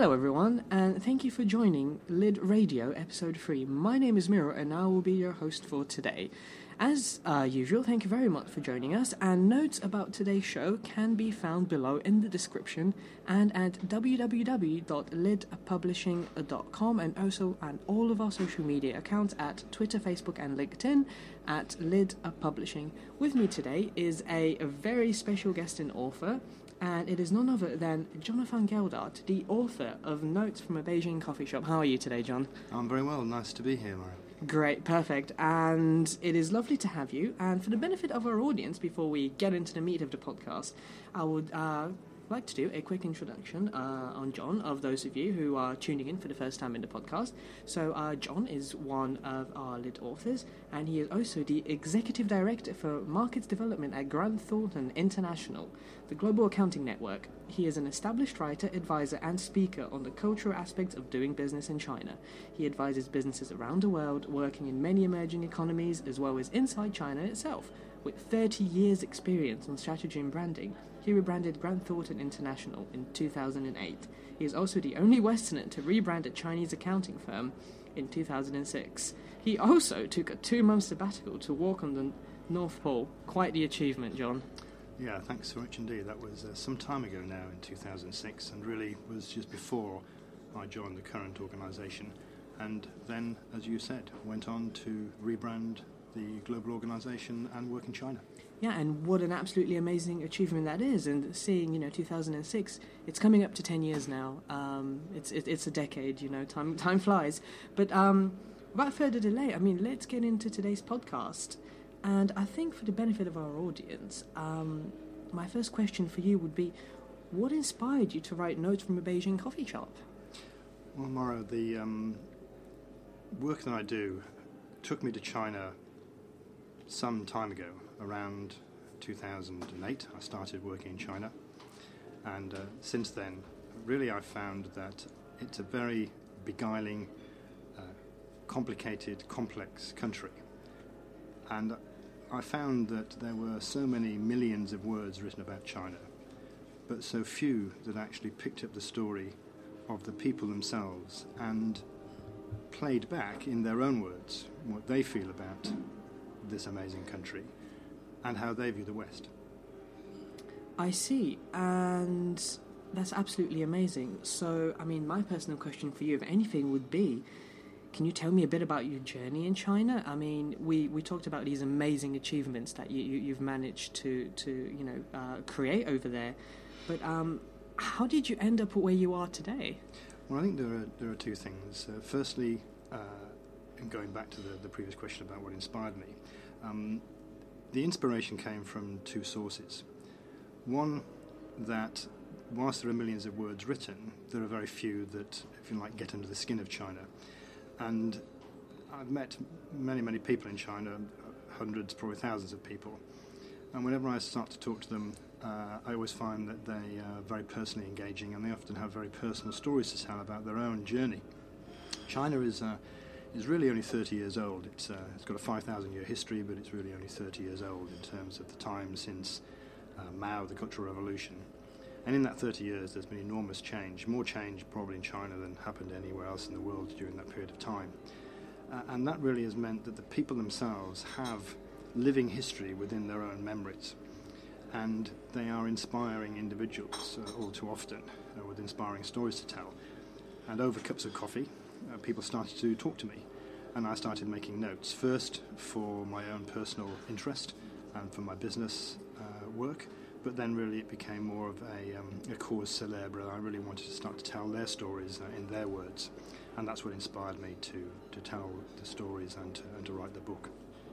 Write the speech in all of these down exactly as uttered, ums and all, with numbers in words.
Hello everyone, and thank you for joining Lid Radio Episode three. My name is Miro, and I will be your host for today. As uh, usual, thank you very much for joining us, and notes about today's show can be found below in the description and at w w w dot lid publishing dot com, and also on all of our social media accounts at Twitter, Facebook and LinkedIn at Lid Publishing. With me today is a, a very special guest and author, and it is none other than Jonathan Geldart, the author of Notes from a Beijing Coffee Shop. How are you today, John? I'm very well. Nice to be here, Mara. Great, perfect. And it is lovely to have you. And for the benefit of our audience, before we get into the meat of the podcast, I would uh, like to do a quick introduction uh, on John, of those of you who are tuning in for the first time in the podcast. So uh, John is one of our Lit authors, and he is also the Executive Director for Markets Development at Grant Thornton International, the global accounting network. He is an established writer, advisor, and speaker on the cultural aspects of doing business in China. He advises businesses around the world, working in many emerging economies as well as inside China itself. With thirty years experience on strategy and branding, he rebranded Grant Thornton International in two thousand eight. He is also the only Westerner to rebrand a Chinese accounting firm in two thousand six. He also took a two-month sabbatical to walk on the North Pole. Quite the achievement, John. Yeah, thanks so much indeed. That was uh, some time ago now, in two thousand six, and really was just before I joined the current organisation. And then, as you said, went on to rebrand the global organisation and work in China. Yeah, and what an absolutely amazing achievement that is. And seeing, you know, two thousand six, it's coming up to ten years now. Um, it's it, it's a decade, you know, time time flies. But um, without further delay, I mean, let's get into today's podcast. And I think for the benefit of our audience, um, my first question for you would be, what inspired you to write Notes from a Beijing Coffee Shop? Well, Mauro, the um, work that I do took me to China some time ago. Around two thousand eight, I started working in China. And uh, since then, really I've found that it's a very beguiling, uh, complicated, complex country. And I found that there were so many millions of words written about China, but so few that actually picked up the story of the people themselves and played back in their own words what they feel about this amazing country and how they view the West. I see, and that's absolutely amazing. So, I mean, my personal question for you, if anything, would be, can you tell me a bit about your journey in China? I mean, we, we talked about these amazing achievements that you, you, you've managed to, to you know, uh, create over there. But um, how did you end up where you are today? Well, I think there are there are two things. Uh, firstly, uh, and going back to the, the previous question about what inspired me, um, the inspiration came from two sources. One, that whilst there are millions of words written, there are very few that, if you like, get under the skin of China. And I've met many, many people in China, hundreds, probably thousands of people. And whenever I start to talk to them, uh, I always find that they are very personally engaging, and they often have very personal stories to tell about their own journey. China is uh, is really only thirty years old. It's uh, it's got a five thousand year history, but it's really only thirty years old in terms of the time since uh, Mao, the Cultural Revolution. And in that thirty years, there's been enormous change, more change probably in China than happened anywhere else in the world during that period of time. Uh, and that really has meant that the people themselves have living history within their own memories. And they are inspiring individuals uh, all too often, uh, with inspiring stories to tell. And over cups of coffee, uh, people started to talk to me. And I started making notes, first for my own personal interest and for my business uh, work. But then really it became more of a, um, a cause célèbre. I really wanted to start to tell their stories uh, in their words. And that's what inspired me to, to tell the stories and to, and to write the book.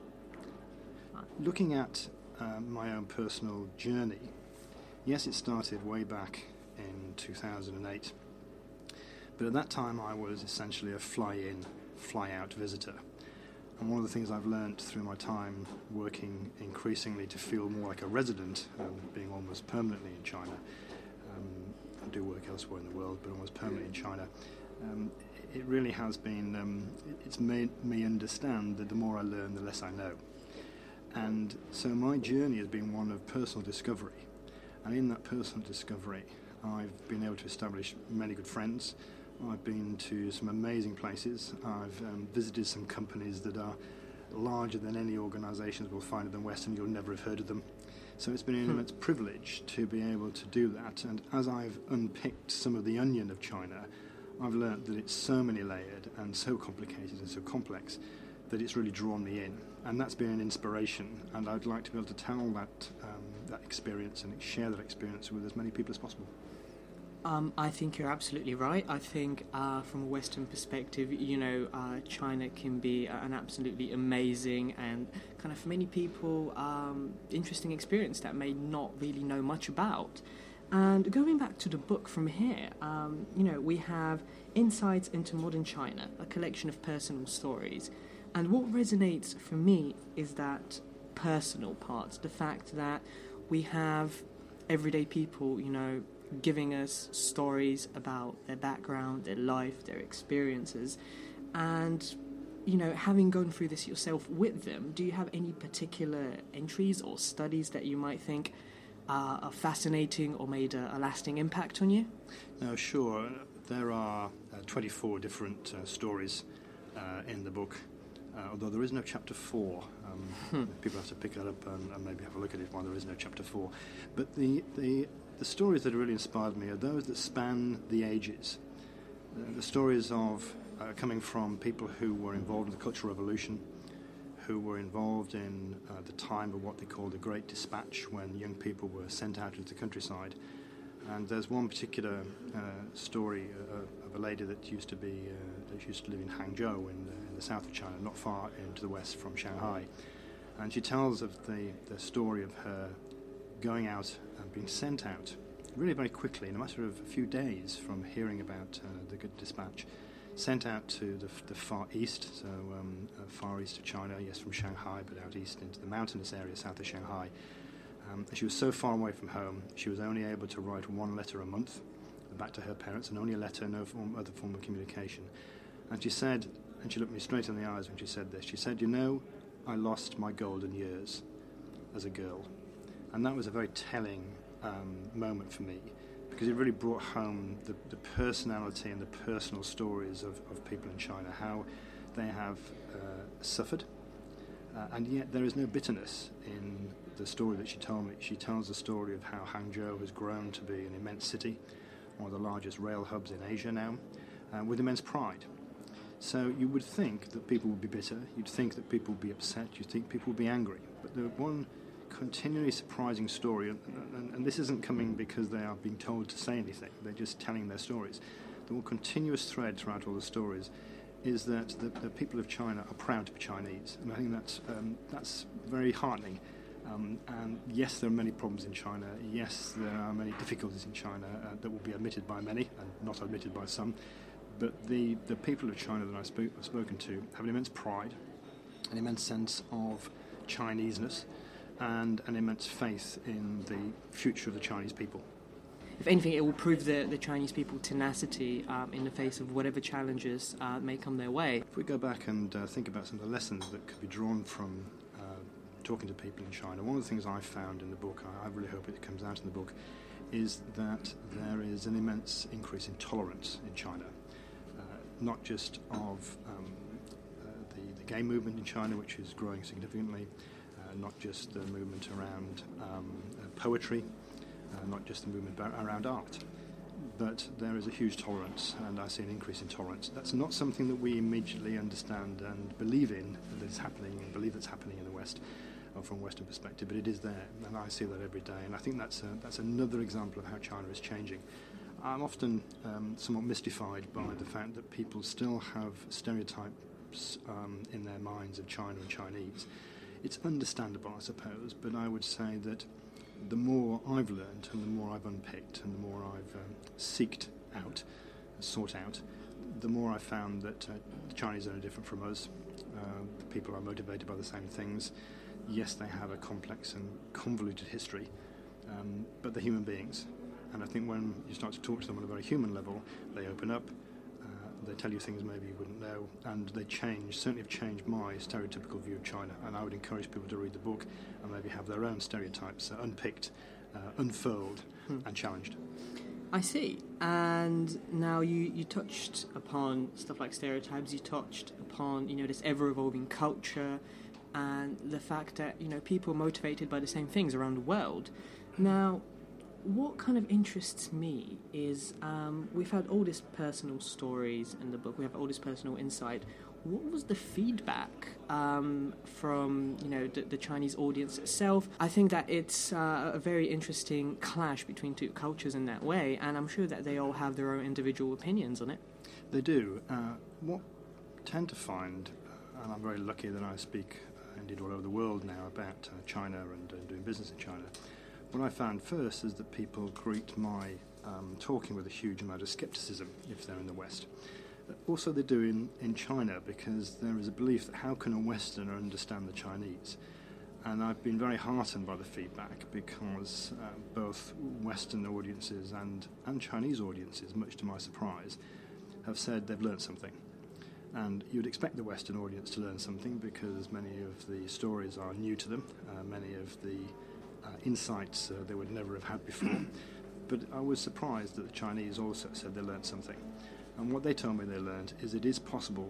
Looking at uh, my own personal journey, yes, it started way back in two thousand eight. But at that time I was essentially a fly-in, fly-out visitor. And one of the things I've learnt through my time working increasingly to feel more like a resident, um, being almost permanently in China, um, I do work elsewhere in the world, but almost permanently in China, um, it really has been, um, it's made me understand that the more I learn, the less I know. And so my journey has been one of personal discovery. And in that personal discovery, I've been able to establish many good friends. I've been to some amazing places. I've um, visited some companies that are larger than any organisations will find in the West, and you'll never have heard of them. So it's been an immense privilege to be able to do that. And as I've unpicked some of the onion of China, I've learnt that it's so many layered and so complicated and so complex that it's really drawn me in. And that's been an inspiration. And I'd like to be able to tell that um, that experience and share that experience with as many people as possible. Um, I think you're absolutely right. I think uh, from a Western perspective, you know, uh, China can be an absolutely amazing and kind of, for many people, um, interesting experience that may not really know much about. And going back to the book from here, um, you know, we have Insights into Modern China, a collection of personal stories. And what resonates for me is that personal part, the fact that we have everyday people, you know, giving us stories about their background, their life, their experiences. And, you know, having gone through this yourself with them, do you have any particular entries or studies that you might think uh, are fascinating or made a, a lasting impact on you? No, sure. There are uh, twenty-four different uh, stories uh, in the book, uh, although there is no chapter four. Um, hmm. People have to pick that up and, and maybe have a look at it while there is no chapter four. But the... the The stories that really inspired me are those that span the ages. Uh, the stories of uh, coming from people who were involved in the Cultural Revolution, who were involved in uh, the time of what they called the Great Dispatch, when young people were sent out into the countryside. And there's one particular uh, story uh, of a lady that used to be uh, that used to live in Hangzhou in the, in the south of China, not far into the west from Shanghai. And she tells of the, the story of her going out and being sent out really very quickly, in a matter of a few days from hearing about uh, the Good Dispatch, sent out to the, the far east, so um, uh, far east of China, yes, from Shanghai, but out east into the mountainous area south of Shanghai. Um, she was so far away from home, she was only able to write one letter a month back to her parents, and only a letter, no form, other form of communication. And she said, and she looked me straight in the eyes when she said this, she said, "You know, I lost my golden years as a girl." And that was a very telling um, moment for me, because it really brought home the, the personality and the personal stories of, of people in China, how they have uh, suffered, uh, and yet there is no bitterness in the story that she told me. She tells the story of how Hangzhou has grown to be an immense city, one of the largest rail hubs in Asia now, uh, with immense pride. So you would think that people would be bitter, you'd think that people would be upset, you'd think people would be angry, but the one continually surprising story, and, and, and this isn't coming because they are being told to say anything, they're just telling their stories. The one continuous thread throughout all the stories is that the, the people of China are proud to be Chinese, and I think that's, um, that's very heartening. Um, and yes, there are many problems in China, yes, there are many difficulties in China uh, that will be admitted by many and not admitted by some, but the, the people of China that I've, spoke, I've spoken to have an immense pride, an immense sense of Chineseness, and an immense faith in the future of the Chinese people. If anything, it will prove the, the Chinese people tenacity um, in the face of whatever challenges uh, may come their way. If we go back and uh, think about some of the lessons that could be drawn from uh, talking to people in China, one of the things I found in the book, I, I really hope it comes out in the book, is that there is an immense increase in tolerance in China, uh, not just of um, uh, the, the gay movement in China, which is growing significantly, Uh, not just the movement around um, uh, poetry, uh, not just the movement ba- around art, but there is a huge tolerance, and I see an increase in tolerance. That's not something that we immediately understand and believe in, that it's happening, and believe it's happening in the West, or from a Western perspective, but it is there, and I see that every day, and I think that's, a, that's another example of how China is changing. I'm often um, somewhat mystified by the fact that people still have stereotypes um, in their minds of China and Chinese. It's understandable, I suppose, but I would say that the more I've learned and the more I've unpicked and the more I've um, seeked out, sought out, the more I've found that uh, the Chinese are no different from us. Uh, people are motivated by the same things. Yes, they have a complex and convoluted history, um, but they're human beings. And I think when you start to talk to them on a very human level, they open up. They tell you things maybe you wouldn't know, and they change, certainly have changed my stereotypical view of China, and I would encourage people to read the book and maybe have their own stereotypes uh, unpicked, uh, unfurled, hmm. and challenged. I see. And now you, you touched upon stuff like stereotypes, you touched upon, you know, this ever-evolving culture and the fact that, you know, people are motivated by the same things around the world. Now, what kind of interests me is um, we've had all these personal stories in the book, we have all this personal insight. What was the feedback um, from, you know, the, the Chinese audience itself? I think that it's uh, a very interesting clash between two cultures in that way, and I'm sure that they all have their own individual opinions on it. They do. Uh, what I tend to find, and I'm very lucky that I speak uh, indeed all over the world now about uh, China and uh, doing business in China, what I found first is that people greet my um, talking with a huge amount of scepticism if they're in the West. Also they do in, in China, because there is a belief that how can a Westerner understand the Chinese? And I've been very heartened by the feedback, because uh, both Western audiences and, and Chinese audiences, much to my surprise, have said they've learned something. And you'd expect the Western audience to learn something, because many of the stories are new to them, uh, many of the uh, insights uh, they would never have had before. But I was surprised that the Chinese also said they learned something. And what they told me they learned is it is possible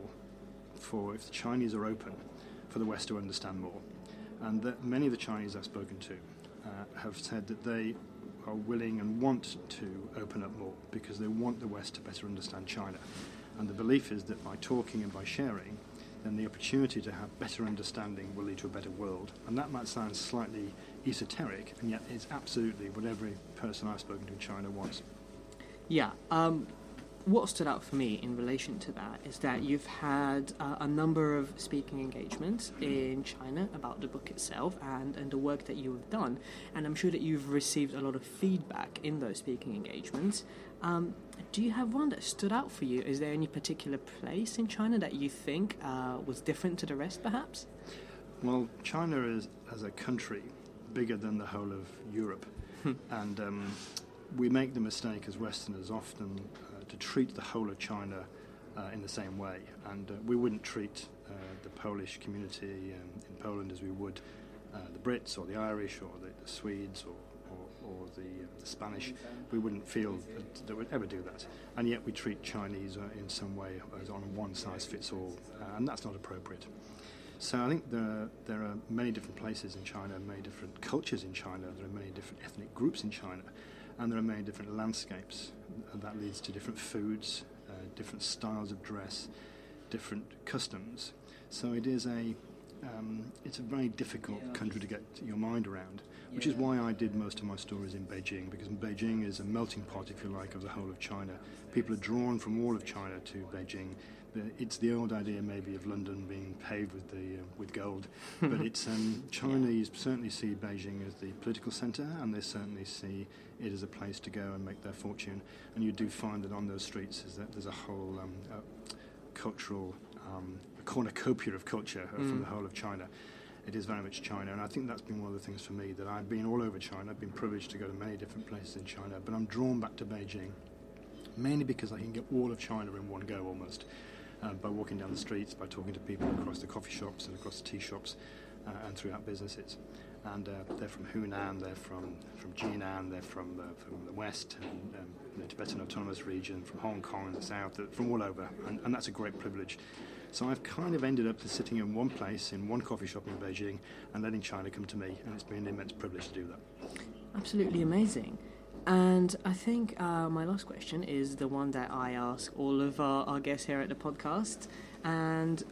for, if the Chinese are open, for the West to understand more. And that many of the Chinese I've spoken to uh, have said that they are willing and want to open up more, because they want the West to better understand China. And the belief is that by talking and by sharing, then the opportunity to have better understanding will lead to a better world. And that might sound slightly esoteric, and yet it's absolutely what every person I've spoken to in China wants. Yeah, um... what stood out for me in relation to that is that you've had uh, a number of speaking engagements in China about the book itself and, and the work that you have done, and I'm sure that you've received a lot of feedback in those speaking engagements. Um, do you have one that stood out for you? Is there any particular place in China that you think uh, was different to the rest, perhaps? Well, China is, as a country, bigger than the whole of Europe, and um, we make the mistake as Westerners often uh, to treat the whole of China uh, in the same way, and uh, we wouldn't treat uh, the Polish community um, in Poland as we would uh, the Brits or the Irish or the, the Swedes or, or, or the, uh, the Spanish. We wouldn't feel that, that we'd ever do that, and yet we treat Chinese uh, in some way as on a one-size-fits-all, uh, and that's not appropriate. So I think there are, there are many different places in China, many different cultures in China, there are many different ethnic groups in China, and there are many different landscapes, and that leads to different foods, uh, different styles of dress, different customs. So it is a um, it's a very difficult country to get your mind around, which is why I did most of my stories in Beijing, because Beijing is a melting pot, if you like, of the whole of China. People are drawn from all of China to Beijing. It's the old idea maybe of London being paved with the uh, with gold, but it's um, Chinese certainly see Beijing as the political centre, and they certainly see it as a place to go and make their fortune. And you do find that on those streets is that there's a whole um, uh, cultural um, a cornucopia of culture uh, mm. from the whole of China. It is very much China, and I think that's been one of the things for me, that I've been all over China. I've been privileged to go to many different places in China, but I'm drawn back to Beijing, mainly because I can get all of China in one go almost. Uh, by walking down the streets, by talking to people across the coffee shops and across the tea shops uh, and throughout businesses. And uh, they're from Hunan, they're from, from Jinan, they're from the, from the west, and, um, the Tibetan Autonomous Region, from Hong Kong in the south, from all over, and, and that's a great privilege. So I've kind of ended up sitting in one place, in one coffee shop in Beijing, and letting China come to me, and it's been an immense privilege to do that. Absolutely amazing. And I think uh, my last question is the one that I ask all of our, our guests here at the podcast, and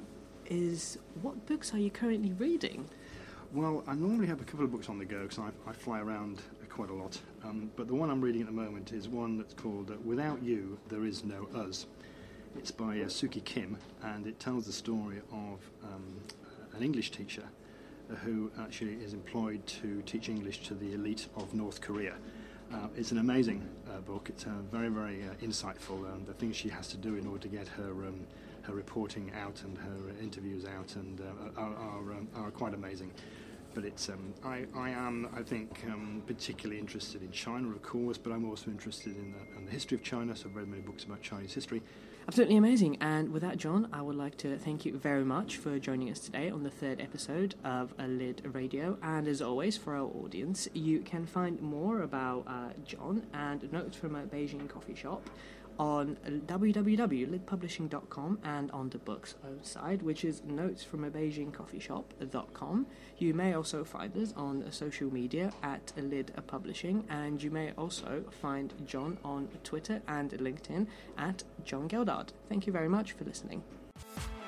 is, what books are you currently reading? Well, I normally have a couple of books on the go, because I, I fly around quite a lot, um, but the one I'm reading at the moment is one that's called uh, Without You, There Is No Us. It's by uh, Suki Kim, and it tells the story of um, an English teacher uh, who actually is employed to teach English to the elite of North Korea. Uh, it's an amazing uh, book. It's uh, very, very uh, insightful, and the things she has to do in order to get her um, her reporting out and her uh, interviews out and uh, are, are, um, are quite amazing. but it's um, I, I am, I think, um, particularly interested in China, of course, but I'm also interested in the, in the history of China, so I've read many books about Chinese history. Absolutely amazing. And with that, John, I would like to thank you very much for joining us today on the third episode of A Lid Radio. And as always, for our audience, you can find more about uh, John and Notes from a Beijing Coffee Shop on w w w dot lid publishing dot com and on the book's own side, which is notes from a beijing coffee shop dot com. You may also find us on social media at Lid Publishing, and you may also find John on Twitter and LinkedIn at John Geldard. Thank you very much for listening.